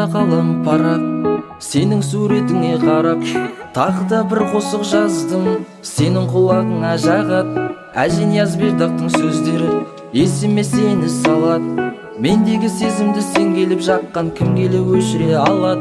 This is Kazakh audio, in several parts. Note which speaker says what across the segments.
Speaker 1: қолымда қалам парақ, сенің суретіңе қарап тағы да бір қосық жаздым. Сенің құлағыңа жағат Әжен Язбердақтың сөздері, есіме сені салат. Мендегі сезімді сен келіп жаққан, кім келіп өшіре алат?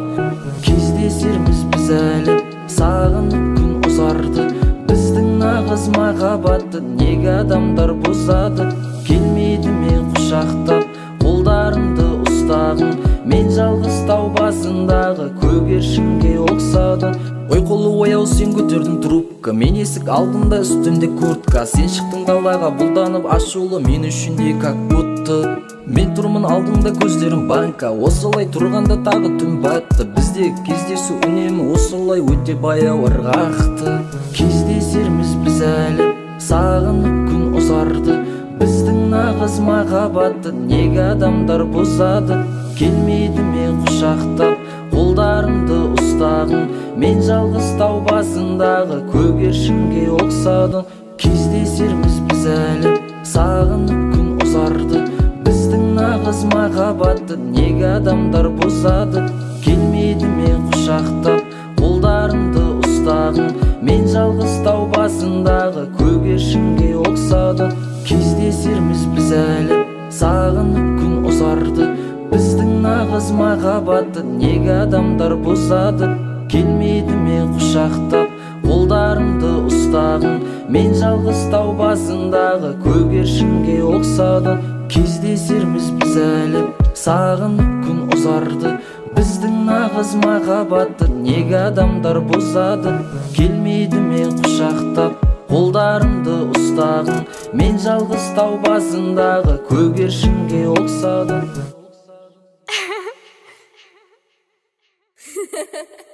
Speaker 1: Кездесерміз біз әлі, сағынып күн ұзарды. Біздің нағыз махаббатты неге адамдар бұзады? Келмейді ме құшақтап, қолдарымды ұстағын? Мен жалғыз тау басындағы көгершінге ұқсадым. Ойқұлы ояу сен көтердің трубка, мен есік алдында үстімде куртка. Сен шықтың далаға бұлданып ашулы, мен үшін де как будто. Мен тұрмын алдыңда, көздерім банка, осылай тұрғанда тағы түн батты. Біздегі кездесу үнемі осылай өте баяу ырғақты. Кездесерміз біз әлі, сағынып күн ұзарды. Біздің нағыз махаббатты неге адамдар бұзады? Келмейді ме құшақтап, қолдарымды ұстағын? Мен жалғыз тау басындағы көгершінге ұқсадым. Кездесерміз біз әлі, сағынып күн ұзарды. Біздің нағыз махаббатты неге адамдар бұзады? Келмейді ме құшақтап, қолдарымды ұстағын? Мен жалғыз тау басындағы көгершінге ұқсадым. Кездесерміз біз әлі, сағынып күн ұзарды. Біздің нағыз махаббатты неге адамдар бұзады? Келмейді ме құшақтап, қолдарымды ұстағын? Мен жалғыз тау басындағы көгершінге ұқсадым. Кездесерміз біз әлі, сағынып күн ұзарды. Біздің нағыз махаббатты неге адамдар бұзады? Келмейді ме құшақтап, қолдарымды ұстағын? Мен жалғыз тау басындағы көгершінге ұқсадым.